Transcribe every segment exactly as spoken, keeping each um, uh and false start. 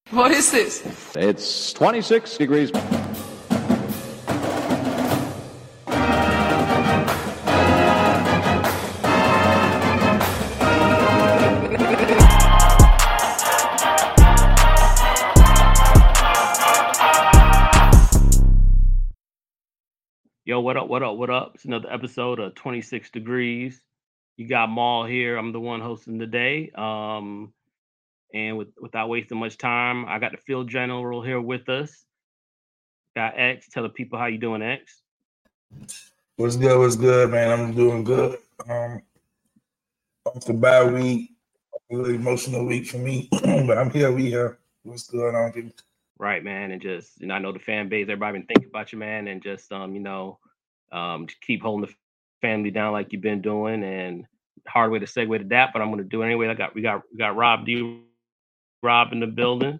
What is this? It's twenty-six degrees. Yo, what up, what up, what up? It's another episode of twenty-six Degrees. You got Maul here. I'm the one hosting the day. Um, and with, without wasting much time, I got the field general here with us. Got X. Tell the people how you doing, X. What's good, what's good, man? I'm doing good. Um, off the bye week, a really emotional week for me, but I'm here, we here. What's good on, people? Right, man, and just, you know, I know the fan base, everybody been thinking about you, man, and just, um, you know, um, to keep holding the family down like you've been doing, and hard way to segue to that, but I'm going to do it anyway. I got, we got, we got Rob D. Rob in the building.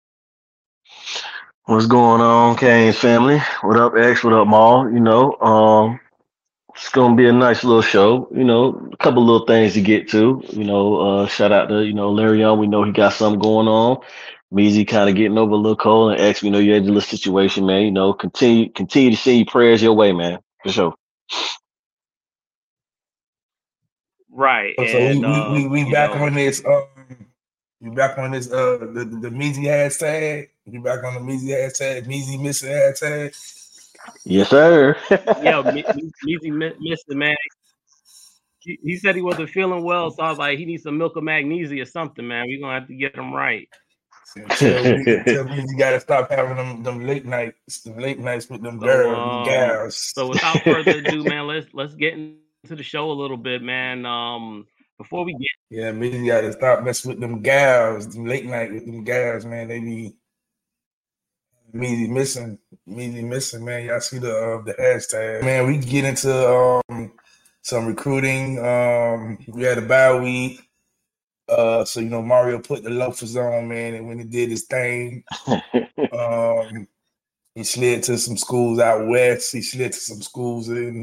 What's going on, Kane's family? What up, X? What up, Maul? You know, um, it's gonna be a nice little show. You know, a couple little things to get to. You know, uh, shout out to you know Larry Young. We know he got something going on. Measy kind of getting over a little cold, and X, we know you had a little situation, man. You know, continue continue to send your prayers your way, man, for sure. Right. So and, we uh, we, we, we back know, on this. Um, we back on this. Uh, the the, the Measy hashtag. We back on the Measy hashtag. Measy missing hashtag. Yes, sir. yeah, Measy missed the man. He, he said he wasn't feeling well, so I was like, he needs some milk of magnesia or something, man. We're gonna have to get him right. Tell me, tell me you gotta stop having them them late nights, them late nights with them So, girls, um, them gals. So without further ado, man, let's let's get into the show a little bit, man. Um, before we get yeah, me you gotta stop messing with them gals, them late night with them gals, man. They be me missing, me missing, man. Y'all see the uh, the hashtag, man. We get into um some recruiting. Um, we had a bye week. Uh, so, you know, Mario put the loafers on, man, and when he did his thing, um, he slid to some schools out west. He slid to some schools in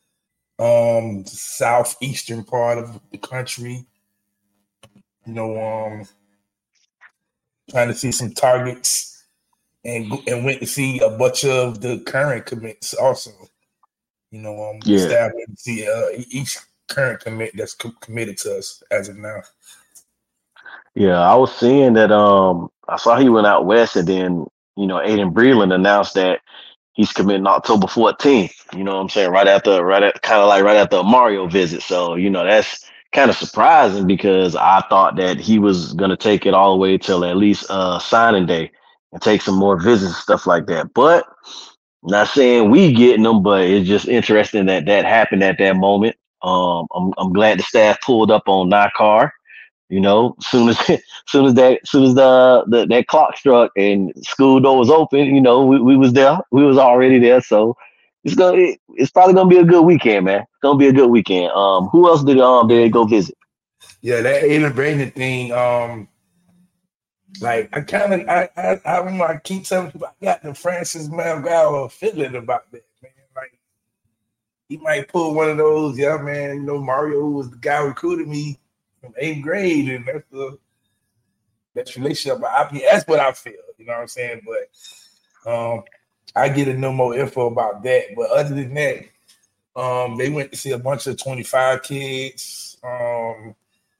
um, the southeastern part of the country. You know, um, trying to see some targets, and and went to see a bunch of the current commits also. You know, um, yeah. to see uh, each current commit that's co- committed to us as of now. Yeah, I was seeing that. Um, I saw he went out west, and then you know, Aiden Breland announced that he's committing October fourteenth. You know what I'm saying? Right after, right at kind of like right after a Mario visit. So you know, that's kind of surprising because I thought that he was gonna take it all the way till at least uh signing day and take some more visits and stuff like that. But not saying we getting them, but it's just interesting that that happened at that moment. Um, I'm I'm glad the staff pulled up on Nakar. You know, soon as soon as that soon as the, the that clock struck and school door was open, you know, we, we was there. We was already there. So it's gonna it, it's probably gonna be a good weekend, man. It's gonna be a good weekend. Um, who else did um did they go visit? Yeah, that Aiden Brandon thing. Um, like I kind of I I I don't know. I keep telling people I got the Francis Malgauer feeling about that, man. Like he might pull one of those, yeah, man. You know, Mario who was the guy who recruited me from eighth grade, and that's the that's relationship. I mean, that's what I feel. You know what I'm saying? But um, I get no more info about that. But other than that, um, they went to see a bunch of twenty-five kids, um,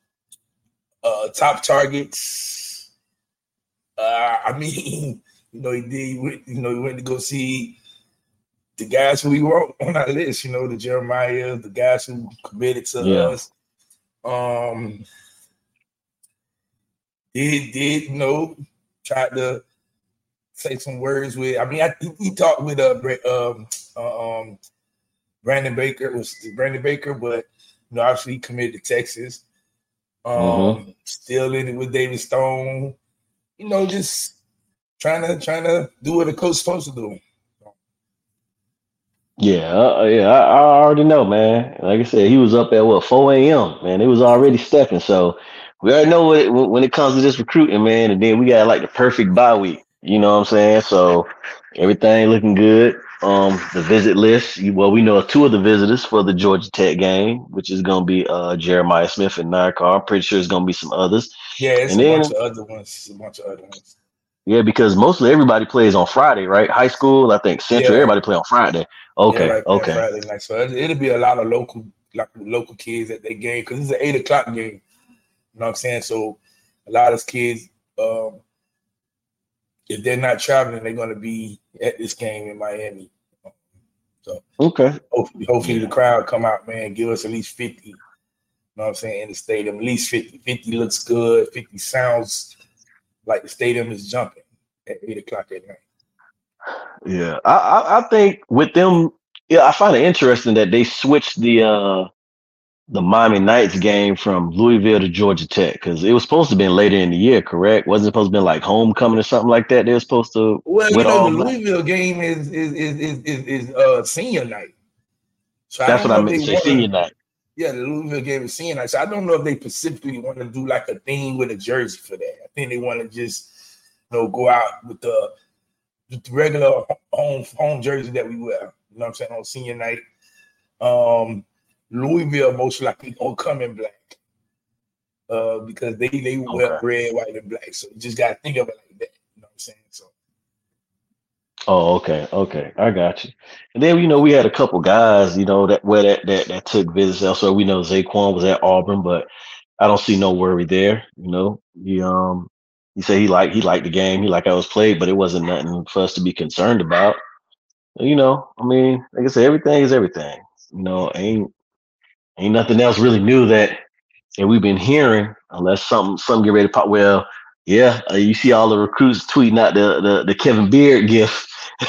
uh, top targets. Uh, I mean, you know, he did. He went, you know, he went to go see the guys who we wrote on our list. You know, the Jeremiah, the guys who committed to Yeah. us. Um, did did you know tried to say some words with? I mean, I, he, he talked with uh, um, uh, um, Brandon Baker was Brandon Baker, but you know, obviously he committed to Texas. Um, mm-hmm. Still in it with David Stone. You know, just trying to trying to do what a coach is supposed to do. Yeah, uh, yeah, I, I already know, man. Like I said, he was up at what four a.m. man. It was already stepping. So we already know what it, when it comes to this recruiting, man. And then we got like the perfect bye week. You know what I'm saying? So everything looking good. Um, the visit list. Well, we know two of the visitors for the Georgia Tech game, which is going to be uh Jeremiah Smith and Nakar. I'm pretty sure it's going to be some others. Yeah, it's and a then, bunch of other ones. A bunch of other ones. Yeah, because mostly everybody plays on Friday, right? High school, I think Central, Yeah, everybody play on Friday. yeah, Okay, like that okay. Friday night. So it, it'll be a lot of local, like local kids at their game because it's an eight o'clock game. You know what I'm saying? So a lot of kids, um, if they're not traveling, they're going to be at this game in Miami. So Okay. hopefully, hopefully Yeah. the crowd come out, man, give us at least fifty. You know what I'm saying? In the stadium, at least fifty. fifty looks good. fifty sounds like the stadium is jumping at eight o'clock at night. Yeah. I, I, I think with them, yeah, I find it interesting that they switched the uh the Miami Knights game from Louisville to Georgia Tech because it was supposed to be later in the year, correct? Wasn't it supposed to be like homecoming or something like that? They were supposed to Well, you with know, the all black. Louisville game is is is is, is, is uh, senior night. So I That's don't what I know if meant they to say, want senior to. night. Yeah, the Louisville game is senior night. So I don't know if they specifically want to do like a thing with a jersey for that. I think they want to just, you know, go out with the, with the regular home home jersey that we wear. You know what I'm saying, on senior night. Um, Louisville most likely gonna come in black. Uh, because they they wear Okay. red, white, and black. So you just gotta think of it like that. You know what I'm saying? So Oh, okay, okay, I got you. And then you know we had a couple guys, you know, that where that that, that took visits elsewhere. We know Zaquan was at Auburn, but I don't see no worry there. You know, he um he said he liked he liked the game, he liked how it was played, but it wasn't nothing for us to be concerned about. You know, I mean, like I said, everything is everything. You know, ain't ain't nothing else really new that and we've been hearing, unless something something get ready to pop. Well, yeah, uh, you see all the recruits tweeting out the the, the Kevin Beard gift.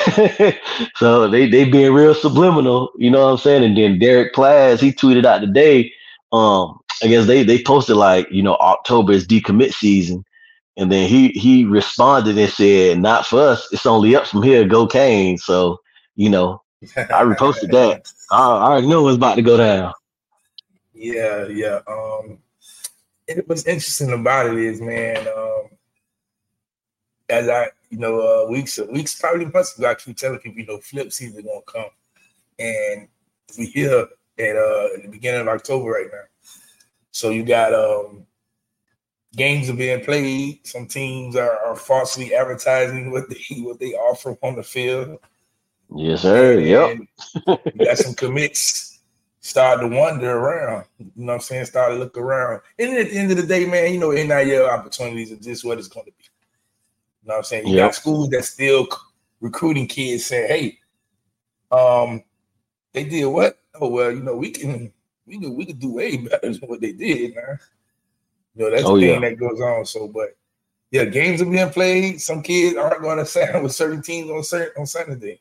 So they they being real subliminal, you know what I'm saying? And then Derek Plaz, he tweeted out today. Um, I guess they they posted like, you know, October is decommit season. And then he he responded and said, not for us, it's only up from here, go Kane. So, you know, I reposted that. I, I already know what's about to go down. yeah, yeah. Um, it, what's interesting about it is, man, um, as I, you know, uh, weeks weeks probably months ago, I keep telling people, you know, flip season gonna come, and we here at uh in the beginning of October right now. So you got um games are being played. Some teams are, are falsely advertising what they what they offer on the field, Yes, sir. Yep. and you got some commits start to wander around. You know what I'm saying? Start to look around. And at the end of the day, man, you know, N I L opportunities are just what it's going to be. You know what I'm saying? You Yep. got schools that still recruiting kids saying, hey, um, they did what? Oh, well, you know, we can we can we can do way better than what they did, man. You know, that's Oh the thing yeah. that goes on. So, but yeah, games are being played. Some kids aren't going to sign with certain teams on certain on Saturday.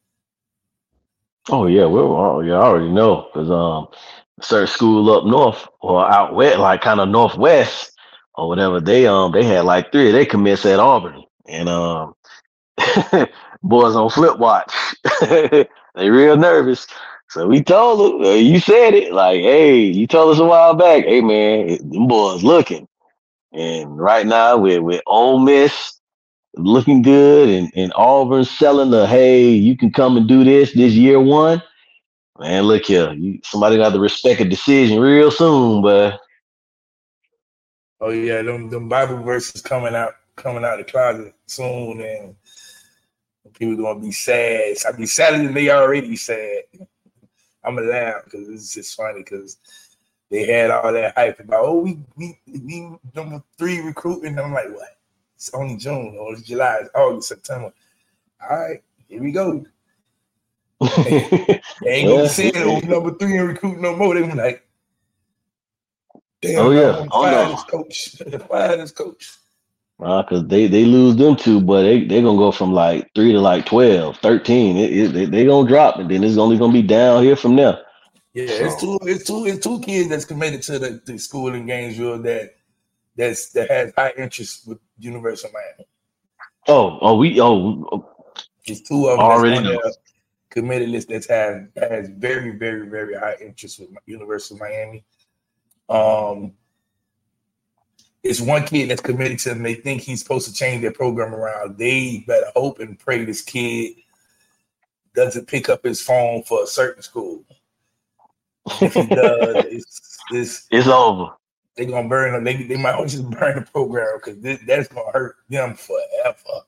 Oh yeah. Well, oh, yeah, I already know because um, certain school up north or out west, like kind of northwest or whatever, they um they had like three of their commits at Auburn, and um, boys on flip watch, they real nervous. So we told them, uh, you said it, like, hey, you told us a while back, hey man, them boys looking, and right now we're with Ole Miss looking good, and, and Auburn selling the hey, you can come and do this this year one. Man, look here, you, somebody got to respect a decision real soon, but Oh yeah, them them Bible verses coming out coming out of the closet soon, and people gonna be sad. I be sadder than they already sad. I'm gonna laugh because it's just funny because they had all that hype about oh we we we number three recruiting. I'm like, what? It's only June or it's July, it's August, September. All right, here we go. They ain't gonna be yeah, saying oh number three and recruit no more. They be like, damn, oh man, I yeah, want to oh fire no. this coach. Fire this coach. Uh, cause they, they lose them two, but they they gonna go from like three to like twelve, thirteen. It, it, they they gonna drop, and then it's only gonna be down here from there. Yeah, it's So, two, it's two, it's two kids that's committed to the, the school in Gainesville that that's that has high interest with University of Miami. oh, oh, we, oh, oh, It's two of them that's already on know. their committed list that has has very, very, very high interest with University of Miami. Um, it's one kid that's committed to them. They think he's supposed to change their program around. They better hope and pray this kid doesn't pick up his phone for a certain school. If he does, it's it's It's over. they're gonna burn them. They, they might just burn the program because that's gonna hurt them forever.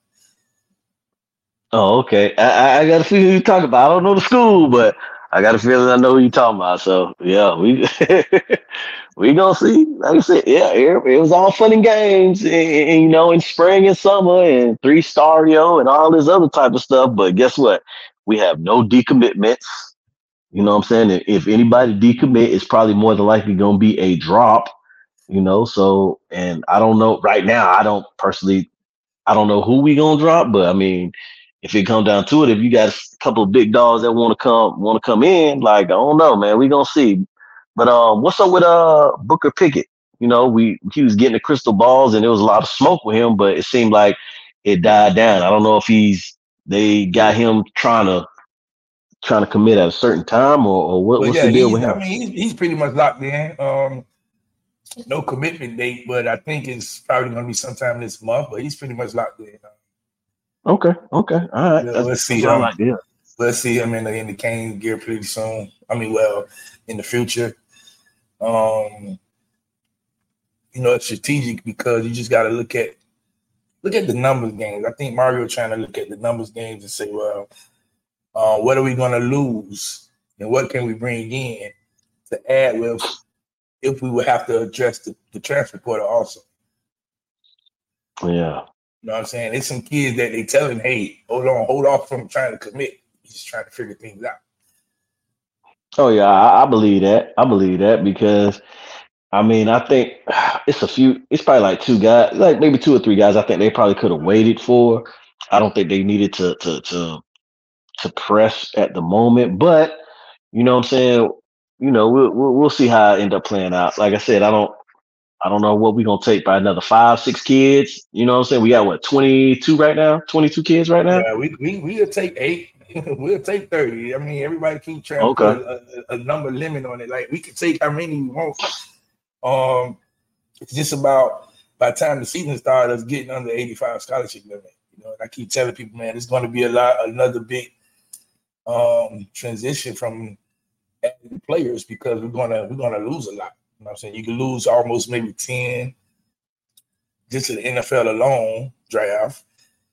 Oh, okay. I, I I got a feeling who you talking about. I don't know the school, but I got a feeling I know who you talking about. So yeah, we we gonna see. Like I said, yeah, it, it was all fun and games, and, and, you know, in spring and summer, and three star yo, and all this other type of stuff. But guess what? We have no decommitments. You know what I'm saying? And if anybody decommit, it's probably more than likely gonna be a drop. You know, so and I don't know right now. I don't personally. I don't know who we gonna drop, but I mean, if it come down to it, if you got a couple of big dogs that want to come want to come in, like I don't know, man, we gonna see. But um, what's up with uh Booker Pickett? You know, we he was getting the crystal balls, and there was a lot of smoke with him, but it seemed like it died down. I don't know if he's they got him trying to trying to commit at a certain time, or, or what, But what's yeah, the deal he's, with I him? mean, he's, he's pretty much locked in. Um, no commitment date, but I think it's probably going to be sometime this month. But he's pretty much locked in. Okay, okay, all right. Yeah, That's, let's see. that's all Um, right, yeah. let's see him in the in the Kane gear pretty soon. I mean, well, in the future. Um, you know, it's strategic because you just got to look at look at the numbers games. I think Mario trying to look at the numbers games and say, well, uh, what are we going to lose, and what can we bring in to add with if we would have to address the, the transfer portal also. Yeah. You know what I'm saying? There's some kids that they telling, hey, hold on, hold off from trying to commit. He's just trying to figure things out. Oh yeah, I, I believe that. I believe that because I mean, I think it's a few. It's probably like two guys, like maybe two or three guys. I think they probably could have waited for. I don't think they needed to to to to press at the moment, but you know what I'm saying. You know, we'll we'll, we'll see how it end up playing out. Like I said, I don't I don't know what we're gonna take by another five, six kids. You know what I'm saying? We got what twenty-two right now, twenty-two kids right now. Yeah, we we we'll take eight. We'll take thirty. I mean, everybody keep trying Okay. to put a, a, a number limit on it. Like we can take how many we want. Um, it's just about by the time the season started, us getting under eighty-five scholarship limit. You know, and I keep telling people, man, it's going to be a lot, another big um transition from players because we're gonna we're gonna lose a lot. You know what I'm saying? You can lose almost maybe ten just in the N F L alone draft.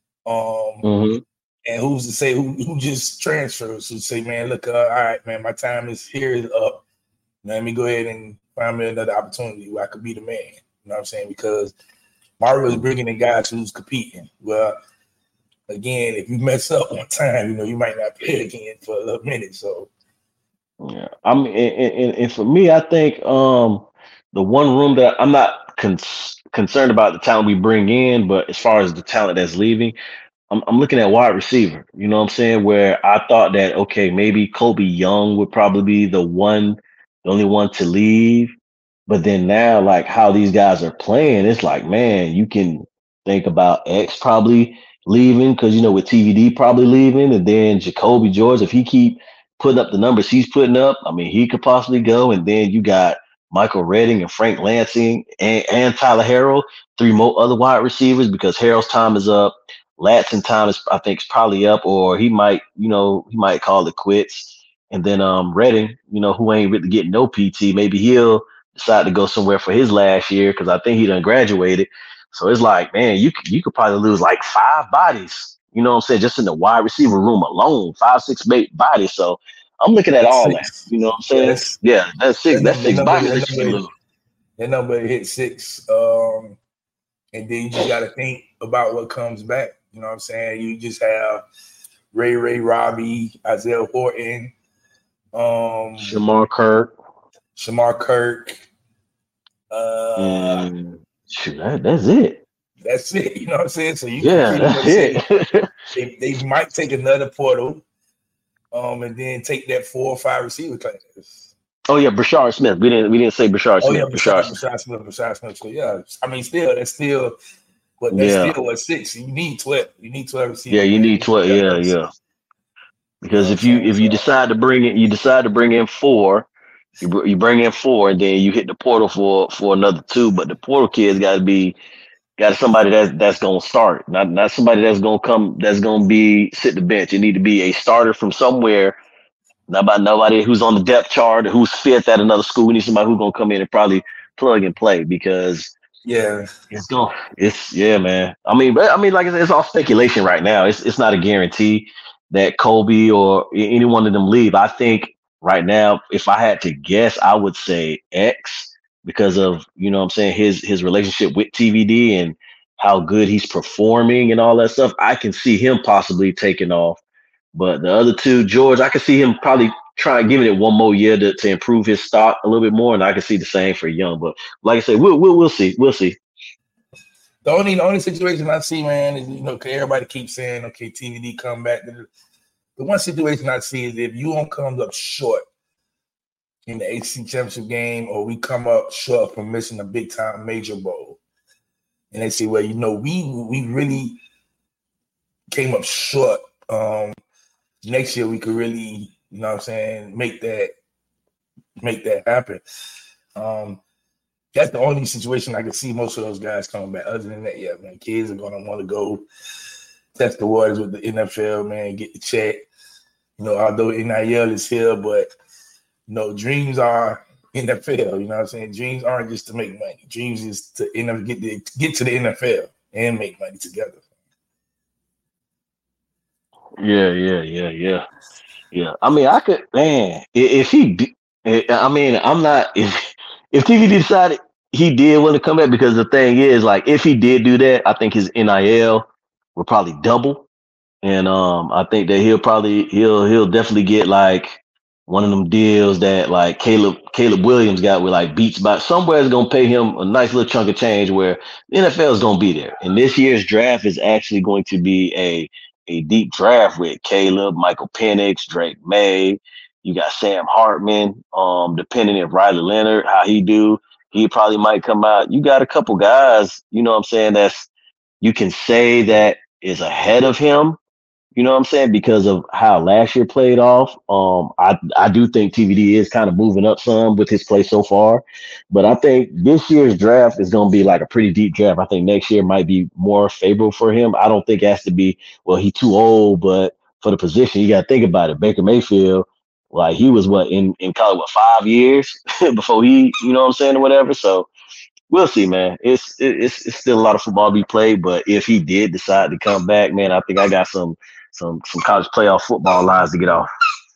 Um, mm-hmm. And who's to say who, who just transfers? Who say, man, look, uh, all right, man, my time is here is up. Let me go ahead and find me another opportunity where I could be the man. You know what I'm saying? Because Mario is bringing in guys who's competing. Well, again, if you mess up one time, you know, you might not play again for a little minute. So, yeah, I mean, and, and, and for me, I think um, the one room that I'm not con- concerned about the talent we bring in, but as far as the talent that's leaving, I'm, I'm looking at wide receiver. You know what I'm saying? Where I thought that okay, maybe Kobe Young would probably be the one, the only one to leave, but then now, like how these guys are playing, it's like, man, you can think about X probably leaving because you know with T V D probably leaving, and then Jacoby George, if he keep putting up the numbers he's putting up, I mean, he could possibly go. And then you got Michael Redding and Frank Lansing and, and Tyler Harrell, three more other wide receivers because Harrell's time is up. Latson time is, I think, is probably up, or he might, you know, he might call it quits. And then um Redding, you know, who ain't really getting no P T, maybe he'll decide to go somewhere for his last year because I think he done graduated. So it's like, man, you could, you could probably lose like five bodies. You know what I'm saying? Just in the wide receiver room alone, five, six, eight bodies. So I'm looking at all that. You know what I'm saying? Yes. Yeah, that's six. That That's number- six that bodies number- that you can lose. that number hit six. Um, and then you just got to think about what comes back. You know what I'm saying? You just have Ray Ray Robbie, Isaiah Horton, um, Shamar Kirk. Shamar Kirk. Uh, And shoot, that, that's it. That's it. You know what I'm saying? So you Yeah, can that's pretty much it. say they, they might take another portal, um, and then take that four or five receiver classes. Oh yeah, Brashard Smith. We didn't we didn't say Brashard Oh Smith. yeah, Brashard Brashard, Smith. Brashard Smith, Brashard Smith. So yeah, I mean, still that's still, but that's Yeah. still what six. You need twelve. You need twelve receivers. Yeah, you need twelve. You Yeah, got yeah. Because You know if you what I'm if saying? you decide to bring it, you decide to bring in four. You br- you bring in four, and then you hit the portal for for another two. But the portal kids got to be got somebody that's that's gonna start, not not somebody that's gonna come that's gonna be sit the bench. It need to be a starter from somewhere. Not about nobody who's on the depth chart, who's fifth at another school. We need somebody who's gonna come in and probably plug and play because Yeah. It's going. It's yeah, man. I mean, but I mean, like I said, it's all speculation right now. It's it's not a guarantee that Kobe or a- any one of them leave. I think right now, if I had to guess, I would say X because of you know what I'm saying his his relationship with T V D and how good he's performing and all that stuff. I can see him possibly taking off. But the other two, George, I can see him probably trying giving it one more year to, to improve his stock a little bit more, and I can see the same for Young. But like I said, we'll we'll we'll see, we'll see. The only the only situation I see, man, is you know, 'cause everybody keeps saying, okay, T V D come back. The, the one situation I see is if you don't come up short in the A C C championship game, or we come up short from missing a big time major bowl, and they say, well, you know, we we really came up short. Um, next year we could really, you know what I'm saying, make that make that happen. Um, that's the only situation I can see most of those guys coming back. Other than that, yeah, man, kids are gonna want to go test the waters with the N F L, man, get the check. You know, although N I L is here, but you know, dreams are N F L. You know what I'm saying? Dreams aren't just to make money. Dreams is to end up get the, get to the N F L and make money together. Yeah, yeah, yeah, yeah, yeah. I mean, I could, man. i- If he, d- eh, I mean, I'm not. If if T V D decided he did want to come back, because the thing is, like, if he did do that, I think his N I L would probably double. And um, I think that he'll probably he'll he'll definitely get like one of them deals that like Caleb Caleb Williams got with like Beats by somewhere is gonna pay him a nice little chunk of change where the N F L is gonna be there. And this year's draft is actually going to be a a deep draft with Caleb, Michael Penix, Drake May. You got Sam Hartman. Um, depending if Riley Leonard, how he do, he probably might come out. You got a couple guys, you know what I'm saying, that's you can say that is ahead of him, you know what I'm saying? Because of how last year played off. Um, I I do think T V D is kind of moving up some with his play so far. But I think this year's draft is gonna be like a pretty deep draft. I think next year might be more favorable for him. I don't think it has to be, well, he's too old, but for the position, you gotta think about it. Baker Mayfield, like he was what in, in college, what, five years before he, you know what I'm saying, or whatever. So we'll see, man. It's it- it's it's still a lot of football to be played, but if he did decide to come back, man, I think I got some some some college playoff football lines to get off.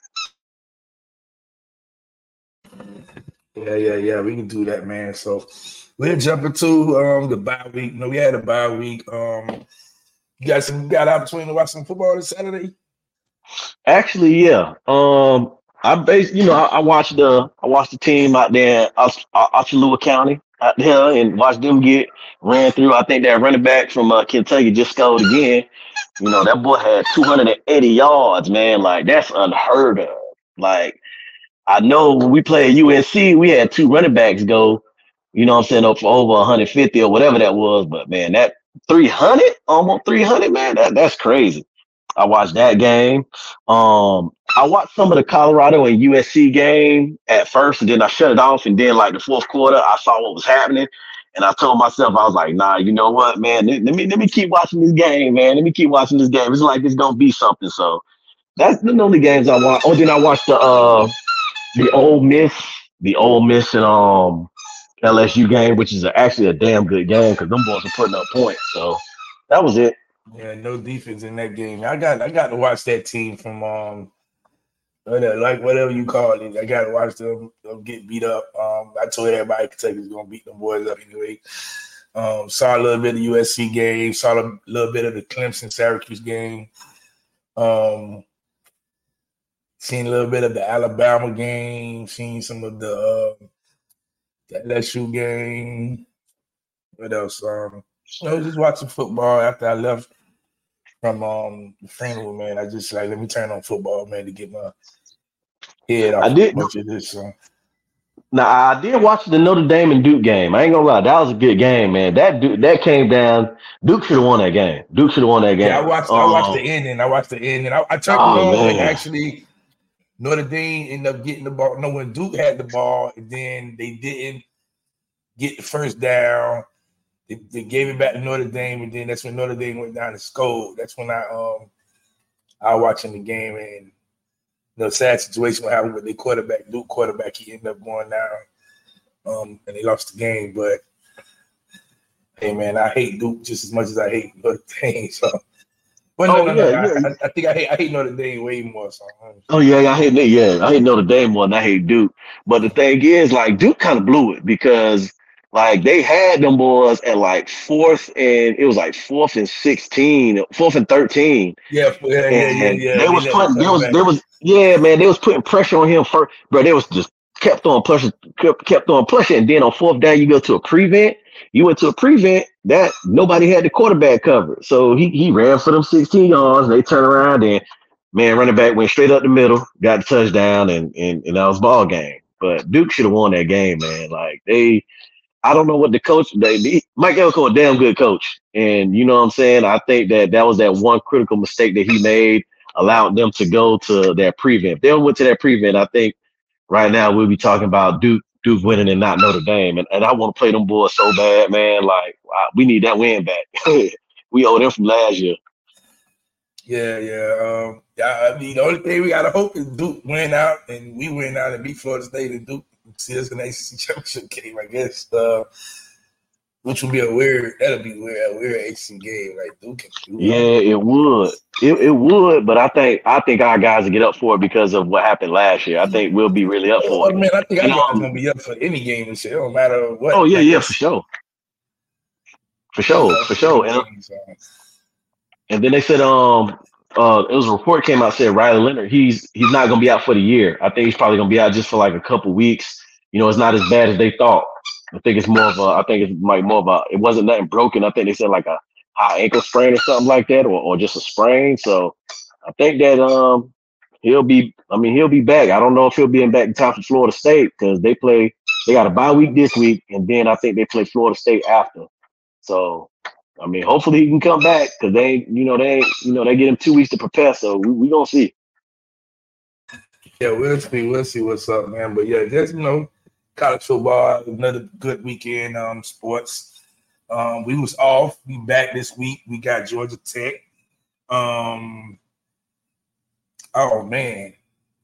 Yeah, yeah, yeah. We can do that, man. So we'll jump into um the bye week. You know, we had a bye week. Um, you got some you got an opportunity to watch some football this Saturday? Actually, yeah. Um, I base, you know, I, I watched the I watched the team out there, Osh- uh, Oshalua County out there, and watched them get ran through. I think that running back from uh, Kentucky just scored again. You know, that boy had two hundred eighty yards, man. Like that's unheard of. Like I know when we played U N C, we had two running backs go, you know what I'm saying, up for over one hundred fifty or whatever that was. But man, that three hundred, almost three hundred, man, that, that's crazy. I watched that game. Um, I watched some of the Colorado and U S C game at first, and then I shut it off. And then, like the fourth quarter, I saw what was happening, and I told myself, I was like, "Nah, you know what, man? Let, let me let me keep watching this game, man. Let me keep watching this game. It's like it's gonna be something." So that's the only games I watched. Oh, then I watched the uh the Ole Miss, the Ole Miss and um L S U game, which is a, actually a damn good game because them boys are putting up points. So that was it. Yeah, no defense in that game. I got I got to watch that team from um whatever, like whatever you call it. I got to watch them, them get beat up. Um, I told everybody Kentucky's gonna beat them boys up anyway. Um, saw a little bit of the U S C game. Saw a little bit of the Clemson Syracuse game. Um, seen a little bit of the Alabama game. Seen some of the, uh, the L S U game. What else? Um, you know, just watching football after I left from um the funeral, man. I just like let me turn on football, man, to get my head I off a did. bunch of this. So. Now I did watch the Notre Dame and Duke game. I ain't gonna lie, that was a good game, man. That Duke, that came down. Duke should have won that game. Duke should have won that Yeah, I game. watched. I watched the Um, ending. I watched the ending. I, I turned it oh on when man, actually Notre Dame ended up getting the ball. No, when Duke had the ball, and then they didn't get the first down. They, they gave it back to Notre Dame, and then that's when Notre Dame went down and scored. That's when I um I was watching the game, and you know, sad situation what happened with the quarterback, Duke quarterback. He ended up going down, um, and they lost the game. But Hey man, I hate Duke just as much as I hate Notre Dame. So, well, Oh no, no, yeah, no. yeah. I, I think I hate I hate Notre Dame way more. So, Oh yeah, I hate yeah, I hate Notre Dame more than I hate Duke. But the thing is, like Duke kind of blew it because like they had them boys at like fourth and it was like fourth and sixteen, fourth and thirteen, yeah, yeah, yeah, yeah, and yeah. they They was never putting, there come was, back. there was, yeah, man, they was putting pressure on him first, bro. They was just kept on pressure, kept, kept on pressure, and then on fourth down, you go to a prevent. You went to a prevent that nobody had the quarterback covered, so he he ran for them sixteen yards. They turned around and man, running back went straight up the middle, got the touchdown, and and, and that was ball game. But Duke should have won that game, man. Like they, I don't know what the coach. They, they Mike Elko, a damn good coach, and you know what I'm saying. I think that that was that one critical mistake that he made, allowed them to go to that prevent. If they went to that prevent, I think right now we'll be talking about Duke. Duke winning and not Notre Dame, and, and I want to play them boys so bad, man. Like wow, we need that win back. We owe them from last year. Yeah, yeah. Um, yeah. I mean, the only thing we gotta hope is Duke win out, and we win out and beat Florida State, and Duke see us in the A C C championship game. I guess, uh, which would be a weird. That'll be weird. A weird A C C game, like Duke. And Duke. Yeah, it would. It it would, but I think I think our guys will get up for it because of what happened last year. I think we'll be really up for Oh it. man, I think our And, guys um, gonna be up for any game and shit. It don't matter what. oh yeah, Like, yeah, for sure, for sure, for sure. And, and then they said um uh it was a report came out said Riley Leonard he's he's not gonna be out for the year. I think he's probably gonna be out just for like a couple weeks. You know, it's not as bad as they thought. I think it's more of a. I think it's like more of a. It wasn't nothing broken. I think they said like a high ankle sprain or something like that, or, or just a sprain. So I think that um he'll be. I mean he'll be back. I don't know if he'll be in back in time for Florida State because they play. They got a bye week this week, and then I think they play Florida State after. So I mean, hopefully he can come back because they, you know, they, you know, they get him two weeks to prepare. So we we gonna see. Yeah, we'll see. We'll see what's up, man. But yeah, just you know, college football, another good weekend. Um, sports. Um, we was off. We back this week. We got Georgia Tech. Um. Oh man.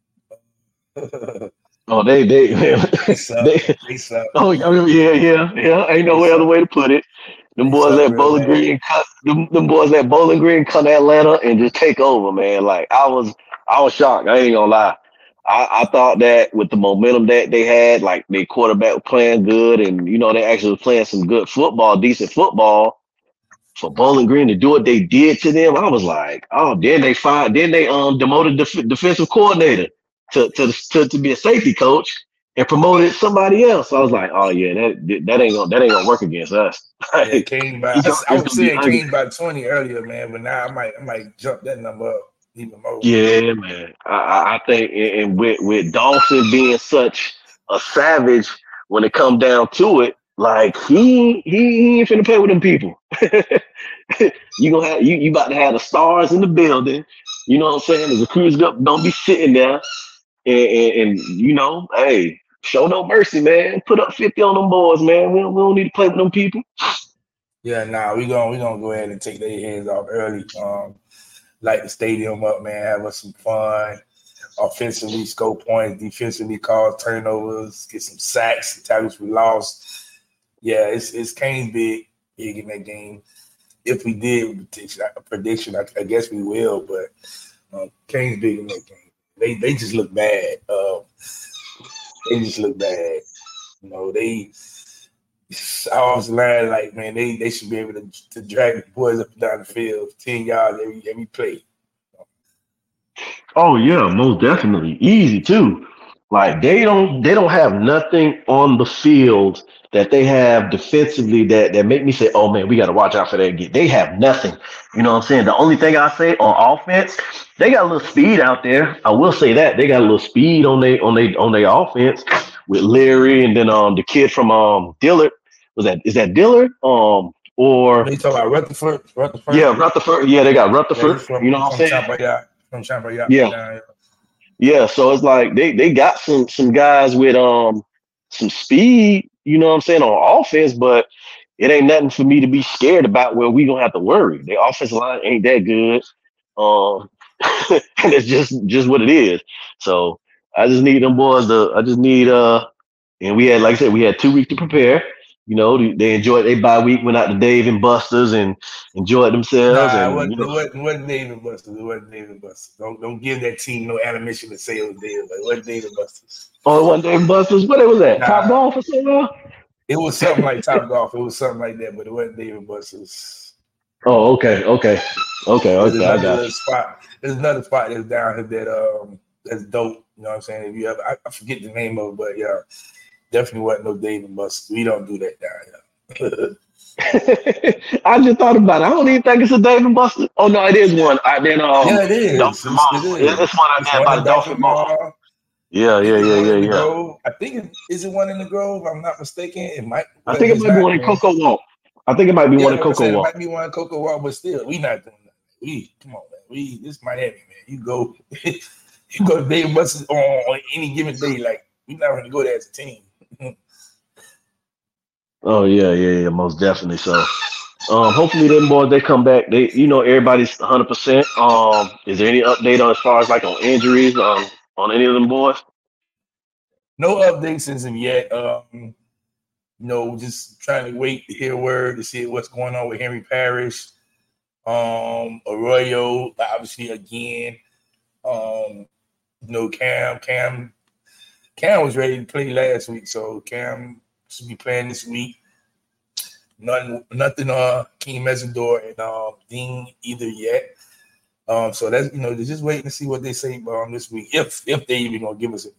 Oh, they they They suck. they. They suck. Oh yeah, yeah, yeah. Ain't no other way to put it. Them They boys suck let real Bowling bad. Green cut. Them, them boys let Bowling Green come to Atlanta and just take over, man. Like I was, I was shocked. I ain't gonna lie. I, I thought that with the momentum that they had, like their quarterback was playing good, and you know they actually was playing some good football, decent football. For Bowling Green to do what they did to them, I was like, oh, then they fired, then they um demoted the def- defensive coordinator to to, to to be a safety coach and promoted somebody else. So I was like, oh yeah, that that ain't gonna that ain't gonna work against us. Yeah, it came by. It's I, gonna- I it's was gonna be saying it ugly. came by twenty earlier, man. But now I might, I might jump that number up even more. Yeah, man. I, I I think, and and with with Dawson being such a savage when it come down to it, like he he, he ain't finna play with them people. you gonna have you you about to have the stars in the building. You know what I'm saying? The recruits up don't be sitting there, and, and, and you know, hey, show no mercy, man. Put up fifty on them boys, man. We don't, we don't need to play with them people. Yeah, nah, we gonna we gonna go ahead and take their hands off early. Um, light the stadium up, man. Have us some fun. Offensively, score points. Defensively, cause turnovers. Get some sacks. The tackles we lost. Yeah, it's it's Kane's big big in that game. If we did a prediction, I, I guess we will. But um, Kane's big in that game. They they just look bad. Um, they just look bad. You know they. I was learning like man, they, they should be able to, to drag the boys up and down the field ten yards every every play. Oh yeah, most definitely. Easy too. Like they don't they don't have nothing on the field that they have defensively that, that make me say, oh man, we gotta watch out for that again. They have nothing. You know what I'm saying? The only thing I say on offense, they got a little speed out there. I will say that. They got a little speed on their on their on their offense with Leary and then um the kid from um Dillard. Was that is that Dillard? Um or They talk about Rutherford, Rutherford. yeah, Rutherford. Yeah, they got Rutherford. Yeah, from, you know what I'm saying? Champagnat, from Champagnat. Yeah. Yeah, so it's like they, they got some some guys with um some speed, you know what I'm saying, on offense, but it ain't nothing for me to be scared about where we gonna have to worry. The offensive line ain't that good. Um and it's just just what it is. So I just need them boys to I just need uh and we had like I said, we had two weeks to prepare. You know, they, they enjoyed their bye week, went out to Dave and Buster's and enjoyed themselves. Nah, it and wasn't, you know, it wasn't, it wasn't Dave and Buster's. It wasn't Dave and Buster's. Don't don't give that team no animation to say it was Dave. But it wasn't Dave and Buster's. Oh, it wasn't Dave and Buster's. What it was at? Nah. Top Golf or something? It was something like Top Golf. It was something like that, but it wasn't Dave and Buster's. Oh, okay, okay, okay, There's okay. I another got little you. spot. There's another spot that's down here that um that's dope. You know what I'm saying? If you ever, I, I forget the name of it, but yeah, definitely wasn't no Dave and Buster's. We don't do that down here. I just thought about it. I don't even think it's a Dave and Buster's. Oh no, it is one. I then um, Yeah, it is. Dolphin It's- Mall. it is. Yeah, it's one out It's there one by in the Dolphin Mall. Mall. Yeah, yeah, Is it yeah, one yeah, in the yeah. Grove? I think it, is it one in the Grove? If I'm not mistaken. It might. I think it it's might be not, one in man. Cocoa Walk. I think it might be Yeah, one in like I Cocoa said, it Walk. might be one in Cocoa Walk, but still, we not doing that. We come on, man. We this Miami, man. You go, you go to Dave and Buster's on, on any given day. Like we not going to go there as a team. Oh yeah, yeah, yeah, most definitely. So, um, hopefully them boys they come back. They, you know, everybody's one hundred percent. Um, is there any update on as far as like on injuries on on any of them boys? No updates as of yet. Um, you know, just trying to wait to hear word to see what's going on with Henry Parrish. Um, Arroyo, obviously again. Um, you know, Cam, Cam, Cam was ready to play last week, so Cam should be playing this week. Nothing, nothing. Uh, King Mesidor and um, Dean either yet. Um, so that's you know, they're just waiting to see what they say um this week, if if they even gonna give us it.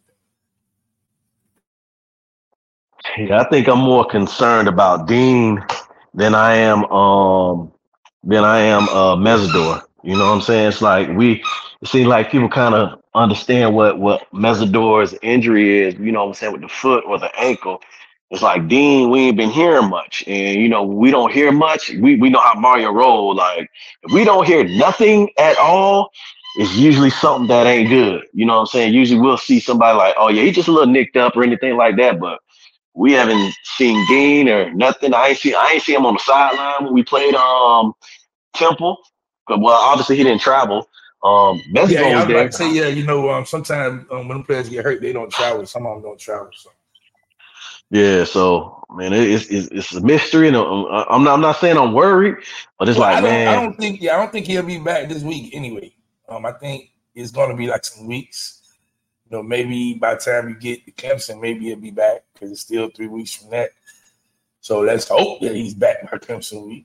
Yeah, I think I'm more concerned about Dean than I am um than I am uh Mesidor. You know what I'm saying? It's like we it seems like people kind of understand what what Mesidor's injury is, you know what I'm saying, with the foot or the ankle. It's like Dean, we ain't been hearing much. And you know, we don't hear much. We we know how Mario roll. Like if we don't hear nothing at all, it's usually something that ain't good. You know what I'm saying? Usually we'll see somebody like, oh yeah, he's just a little nicked up or anything like that, but we haven't seen Dean or nothing. I ain't see I ain't see him on the sideline when we played um Temple. But well, obviously he didn't travel. Um Mesidor Yeah, yeah, I was was there. about to say, yeah, you know, um, sometimes um, when players get hurt, they don't travel. Some of them don't travel. So Yeah, so man, it- it's it's, it's a mystery, and I'm I'm not I'm not saying I'm worried, but it's well, like I don't, man, I don't think, yeah, I don't think he'll be back this week anyway. Um, I think it's going to be like some weeks. You know, maybe by the time you get to Clemson, maybe he'll be back because it's still three weeks from that. So let's hope that he's back by Clemson week.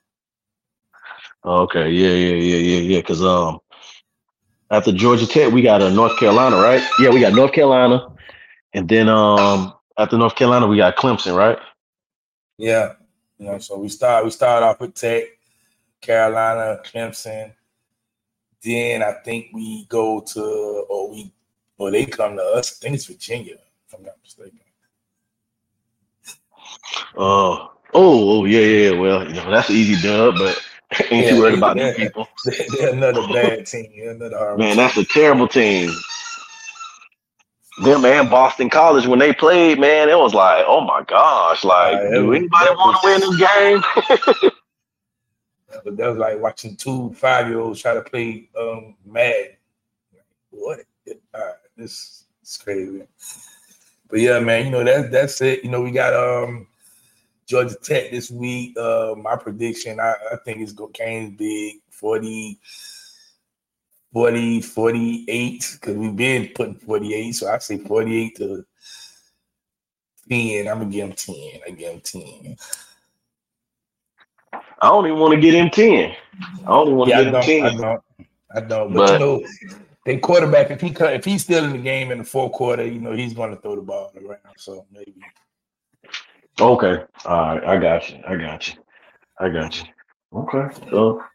okay, yeah, yeah, yeah, yeah, yeah, because um after Georgia Tech we got a uh, North Carolina, right? Yeah, we got North Carolina, and then um after North Carolina we got Clemson, right? Yeah, you know, so we start we start off with Tech, Carolina, Clemson. Then I think we go to, or we, or they come to us. I think it's Virginia, if I'm not mistaken. Uh, oh, oh, yeah, yeah, yeah. Well, you know, that's an easy dub, but ain't Yeah, too worried they- about they're- these people. They're, they're another bad team. They're another horrible Man, team. that's a terrible team. Them and Boston College, when they played, man, it was like, oh my gosh, like, Uh, it do was- anybody that want to win was- this game? But that was like watching two five year olds try to play um, Mad. What? Uh, this is crazy. But yeah, man, you know that that's it. You know we got um Georgia Tech this week. Uh, my prediction, I, I think it's go Canes big forty, forty, forty-eight because we've been putting forty-eight. So I say forty-eight to ten. I'm gonna give them ten. I give them ten. I don't even want to get him ten. I don't even want to Yeah, I get him don't, I ten. don't, I don't. But, But- you know, the quarterback, if he cut, if he's still in the game in the fourth quarter, you know, he's going to throw the ball around. So maybe. Okay. All right. I got you. I got you. I got you. Okay. So,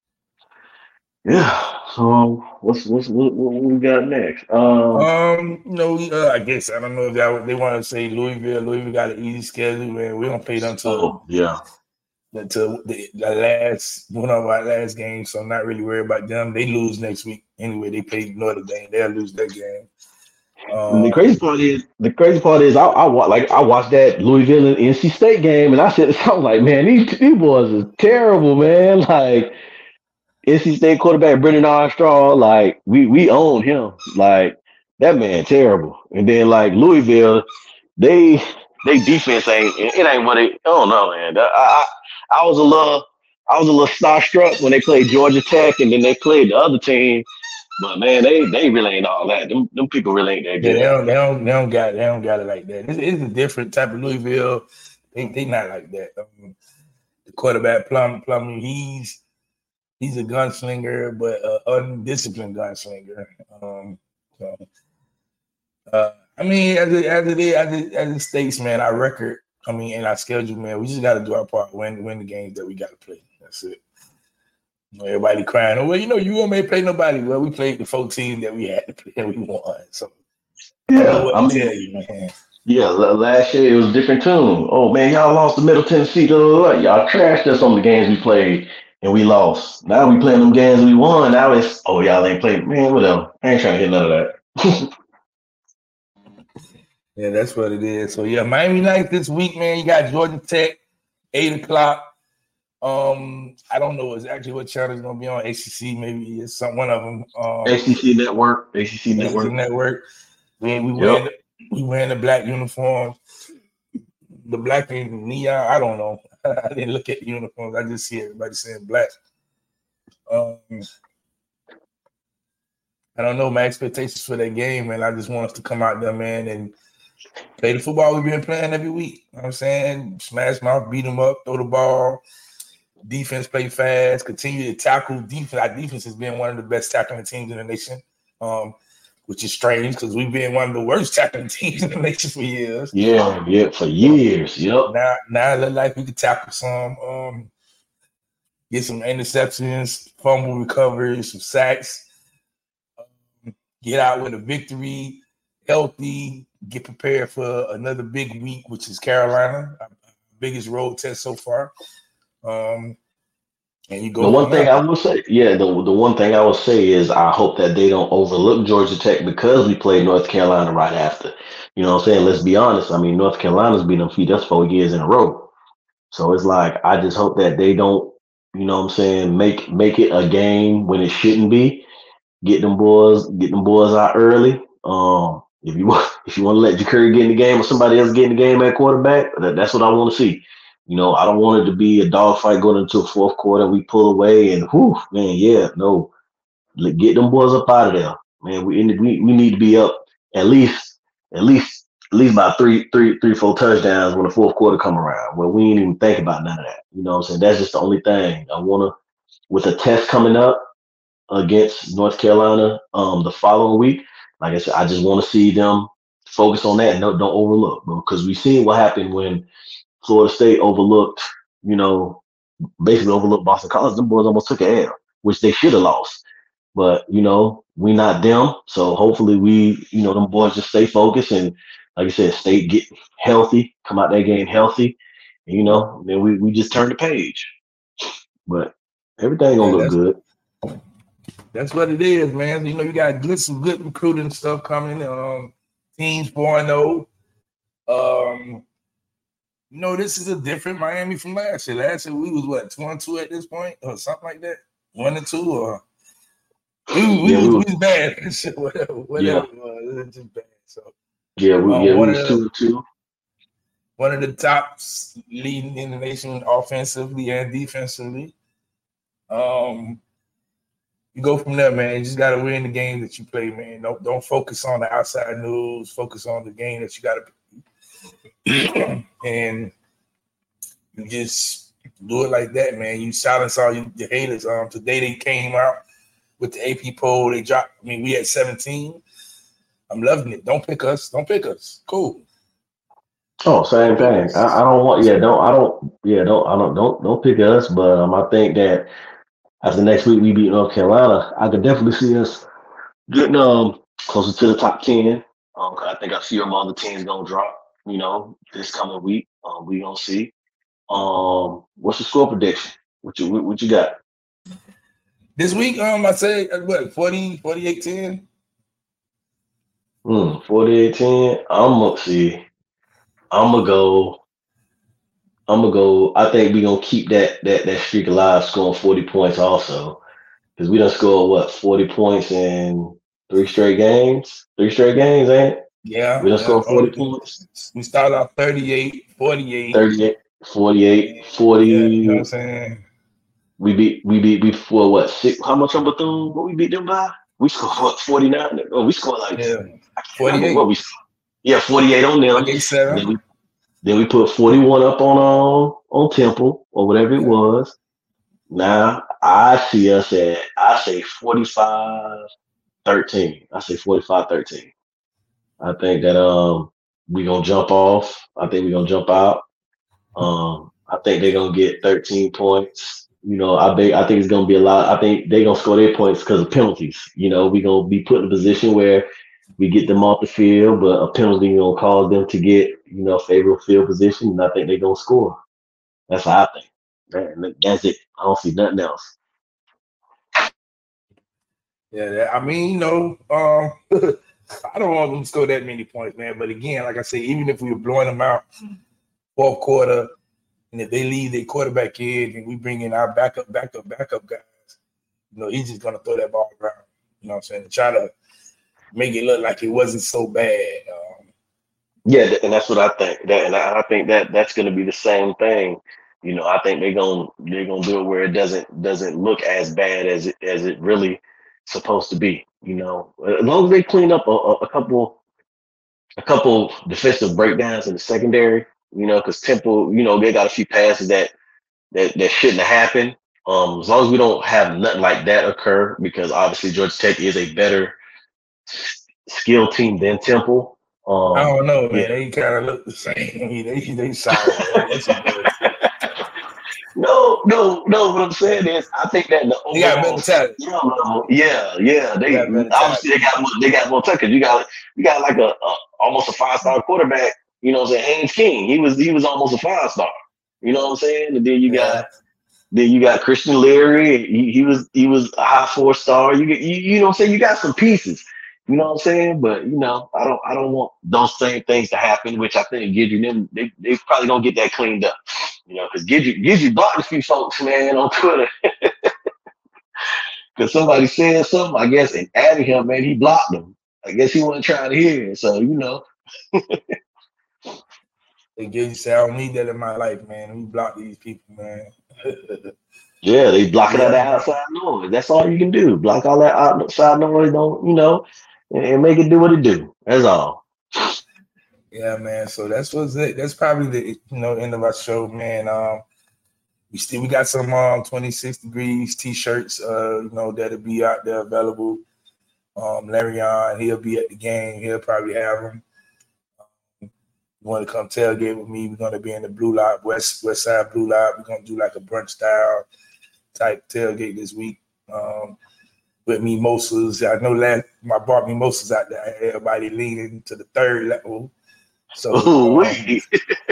yeah. So, what's, what's, what, what we got next? Um, Um, you know, we, uh, I guess I don't know if that, they want to say Louisville. Louisville got an easy schedule, man. We don't play them till oh, yeah. until the, the last one of our last games. So I'm not really worried about them. They lose next week anyway. They play Notre Dame. They'll lose that game. Um, And the crazy part is, the crazy part is, I, I wa- like I watched that Louisville and N C State game, and I said, something like, man, these, these boys is terrible, man. Like N C State quarterback Brendan Armstrong, like we we own him, like that man terrible. And then like Louisville, they they defense ain't it ain't what it. I don't know, man. I, I I was a little I was a little starstruck when they played Georgia Tech and then they played the other team. But man, they they really ain't all that. Them them people really ain't that Yeah, good. they don't, they don't, they don't got, they don't got it like that. It's, it's a different type of Louisville. They, they not like that. Um, the quarterback Plum, Plum, he's he's a gunslinger, but uh, undisciplined gunslinger. Um, so, uh, I mean, as it, as it is, as it, as it states, man, our record. I mean, and our schedule, man, we just got to do our part, win, win the games that we got to play. That's it. You know, everybody crying, oh, well, you know, you won't make play nobody. Well, we played the four teams that we had to play and we won. So, Yeah, I don't know what I to mean, tell you, man. yeah. l- Last year it was a different tune. Oh man, y'all lost to Middle Tennessee. Blah, blah, blah. Y'all trashed us on the games we played and we lost. Now we playing them games we won. Now it's oh y'all ain't played. Man, whatever. I ain't trying to hear none of that. Yeah, that's what it is. So, yeah, Miami night this week, man. You got Georgia Tech, eight o'clock. Um, I don't know exactly what channel is going to be on. A C C, maybe it's some one of them. Um, A C C Network, A C C A C C Network. Network. We we Yep. wearing the, we wearing the black uniforms, the black and neon. I don't know. I didn't look at the uniforms. I just see everybody saying black. Um, I don't know my expectations for that game, and I just want us to come out there, man, and play the football we've been playing every week. You know what I'm saying? Smash mouth, beat them up, throw the ball. Defense play fast, continue to tackle. Defense, our defense has been one of the best tackling teams in the nation, um, which is strange because we've been one of the worst tackling teams in the nation for years. Yeah, yeah, for years. Yep. Now, now it looks like we can tackle some, um, get some interceptions, fumble recoveries, some sacks, um, get out with a victory, healthy, get prepared for another big week, which is Carolina, our biggest road test so far. Um, and you go. The one from thing there. I will say, yeah, the the one thing I will say is I hope that they don't overlook Georgia Tech because we played North Carolina right after. You know what I'm saying? Let's be honest. I mean, North Carolina's been defeated us four years in a row. So it's like I just hope that they don't, you know what I'm saying, make make it a game when it shouldn't be. Get them boys, get them boys out early. Um, if you want if you want to let Ja'Cory get in the game or somebody else get in the game at quarterback, that, that's what I want to see. You know, I don't want it to be a dogfight going into a fourth quarter. We pull away and whew, man, yeah, no, Let- get them boys up out of there, man. We we we need to be up at least at least at least by three three three four touchdowns when the fourth quarter come around. Well, we ain't even think about none of that. You know what I'm saying? That's just the only thing I want to. With a test coming up against North Carolina um the following week, like I said, I just want to see them focus on that and don't, don't overlook, because we seen what happened when Florida State overlooked, you know, basically overlooked Boston College. Them boys almost took an L, which they should have lost. But, you know, we not them. So hopefully we, you know, them boys just stay focused and, like I said, stay get healthy, come out that game healthy. And, you know, then we, we just turn the page. But everything gonna Yeah, look good. That's what it is, man. You know, you got good some good recruiting stuff coming. Um, teams four and oh. Um, you know, this is a different Miami from last year. Last year we was what two and two at this point, or something like that. One and two, or we, we, Yeah, was, we we was- was bad. whatever, whatever Yeah. it was, it was just bad. So Yeah, we, Um, yeah, we one was of two the- and two. one of the top leading in the nation offensively and defensively. Um, you go from there, man. You just got to win the game that you play, man. Don't don't focus on the outside news. Focus on the game that you got to, and you just do it like that, man. You silence all your, your haters. Um, today they came out with the A P poll. They dropped. I mean, we had seventeen. I'm loving it. Don't pick us. Don't pick us. Cool. Oh, same thing. I, I don't want. Yeah, don't. I don't. Yeah, don't. I don't. Don't. Don't pick us. But um, I think that after next week we beat North Carolina, I could definitely see us getting um closer to the top ten. Um, 'cause I think a few of my other teams gonna drop. You know, this coming week, um, we gonna see. Um, what's the score prediction? What you what, what you got? This week, um, I say uh, what forty, forty-eight, ten. Hmm, forty-eight ten. I'm gonna see. I'm gonna go. I'm gonna go. I think we gonna keep that that that streak alive, scoring forty points also, because we done scored what forty points in three straight games. Three straight games, ain't it? Yeah. We done yeah. scored forty Oh, points. we started off thirty-eight, forty-eight. thirty-eight, forty-eight, And, forty. yeah, you know what I'm saying? We beat we beat we for what six? How much on Bethune? What we beat them by? We scored what forty-nine? Oh, we scored like Yeah. I can't remember forty-eight. what we scored. Yeah, forty-eight on them. forty-seven. Then we then we put forty-one up on um on Temple or whatever it Yeah. was. Now I see us at I say forty-five thirteen. I say forty-five thirteen. I think that um we gonna jump off. I think we're gonna jump out. Um I think they're gonna get thirteen points. You know, I think I think it's gonna be a lot. I think they're gonna score their points because of penalties. You know, we're gonna be put in a position where we get them off the field, but a penalty gonna cause them to get, you know, favorable field position, and I think they're gonna score. That's how I think. Man, that's it. I don't see nothing else. Yeah, that, I mean, you know, um, I don't want them to score that many points, man. But again, like I say, even if we were blowing them out fourth quarter, and if they leave their quarterback in and we bring in our backup, backup, backup guys, you know, he's just gonna throw that ball around. You know what I'm saying? And try to make it look like it wasn't so bad. Um, Yeah, and that's what I think. That and I I think that that's going to be the same thing. You know, I think they're gonna they're gonna do it where it doesn't doesn't look as bad as it as it really supposed to be. You know, as long as they clean up a, a, a couple a couple defensive breakdowns in the secondary. You know, because Temple, you know, they got a few passes that that that shouldn't have happened. Um, as long as we don't have nothing like that occur, because obviously Georgia Tech is a better s- skill team than Temple. I Um, don't know, yeah. man. They kind of look the same. I mean, they they solid. That's a good. No, no, no. What I'm saying is, I think that the They got overall better talent. skill level, yeah, yeah, They they got better talent. obviously they got more, they got more touches. You got you got like a, a almost a five star quarterback. You know what I'm saying? Haynes King, he was he was almost a five star. You know what I'm saying? And then you Yeah. got then you got Christian Leary. He, he was he was a high four star. You get you, you know what I'm saying? You got some pieces. You know what I'm saying? But you know, I don't I don't want those same things to happen, which I think Gidry them they, they probably don't get that cleaned up. You know, because Gidry Gidry blocked a few folks, man, on Twitter. Because somebody said something, I guess, and added him, man, he blocked them. I guess he wasn't trying to hear it. So, you know. They get you say, I don't need that in my life, man. We block these people, man. Yeah, they blocking out the Yeah. outside noise. That's all you can do. Block all that outside noise, don't you know, and, and make it do what it do. That's all. Yeah, man. So that's what's it. That's probably the you know end of our show, man. Um, we still we got some um twenty-six degrees t-shirts, uh, you know, that'll be out there available. Um, Larry on, he'll be at the game. He'll probably have them. Um, you want to come tailgate with me? We're gonna be in the Blue Lot, West West Side Blue Lot. We're gonna do like a brunch style type tailgate this week. Um, with mimosas. I know last my bought mimosas out there. Everybody leaning to the third level. So, Ooh, um, wait.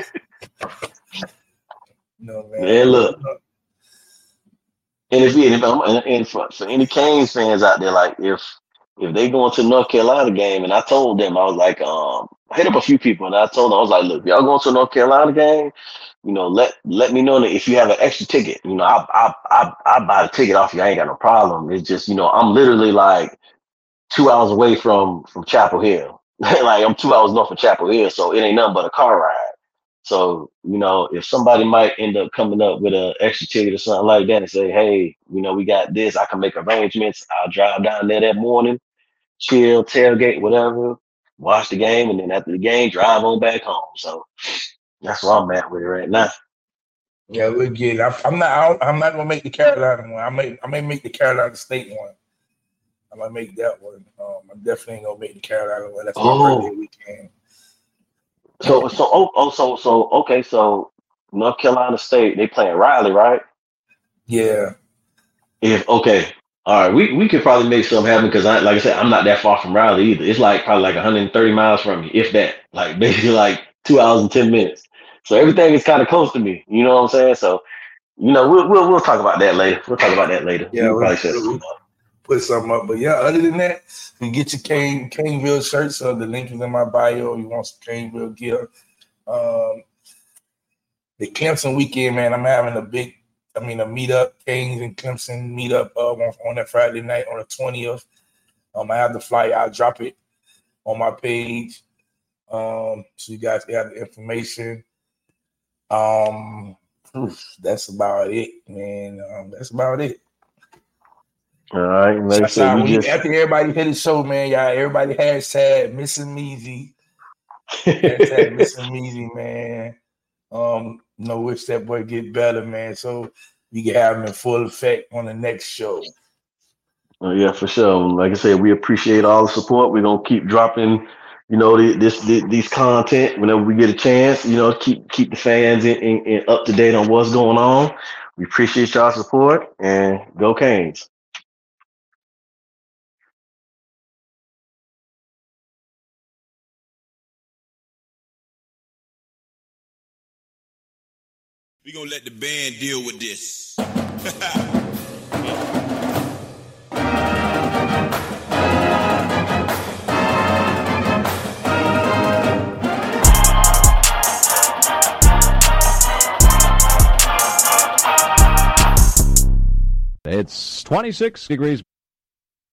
you know, man. Man, look. And if you and, if, and, and for, for any Canes fans out there, like if if they going to North Carolina game, and I told them I was like, um, I hit up a few people, and I told them I was like, look, y'all going to a North Carolina game, you know, let let me know that if you have an extra ticket, you know, I I I I buy the ticket off you. I ain't got no problem. It's just, you know, I'm literally like two hours away from from Chapel Hill. Like I'm two hours north of Chapel Hill, so it ain't nothing but a car ride. So, you know, if somebody might end up coming up with an extra ticket or something like that and say, hey, you know, we got this, I can make arrangements. I'll drive down there that morning, chill, tailgate, whatever, watch the game, and then after the game, drive on back home. So that's where I'm at with it right now. Yeah, we'll get it. I, I'm not. I don't, I'm not gonna make the Carolina one. I may. I may make the Carolina State one. I might make that one. Um, I'm definitely ain't gonna make the Carolina one. That's my Oh. birthday weekend. So, so, oh, oh, so, so, okay, so North Carolina State, they playing Riley, right? Yeah. If okay, all right, we, we could probably make something happen because I, like I said, I'm not that far from Riley either. It's like probably like one hundred thirty miles from me, if that. Like basically like two hours and ten minutes. So everything is kind of close to me. You know what I'm saying? So, you know, we'll we'll we'll talk about that later. We'll talk about that later. Yeah, we'll we'll, probably set we'll, something up. put something up. But yeah, other than that, you get your Cane Caneville shirts. So the link is in my bio. You want some Caneville gear? Um, the Clemson weekend, man. I'm having a big, I mean, a meetup, Canes and Clemson meetup uh, on, on that Friday night on the twentieth. Um, I have the flyer. I'll drop it on my page. Um, so you guys got the information. Um, oof, that's about it, man. Um, that's about it. All right, like I Shout said, out we when you, just after everybody hit the show, man. Y'all, everybody hashtag missing Measy. Hashtag missing Measy, man. Um, you know, wish that boy get better, man. So we can have him in full effect on the next show. Oh, yeah, for sure. Like I said, we appreciate all the support. We're gonna keep dropping, you know, the- this, this these content whenever we get a chance. You know, keep keep the fans in, in, in up to date on what's going on. We appreciate y'all support, and go Canes. We're gonna let the band deal with this. It's twenty-six degrees.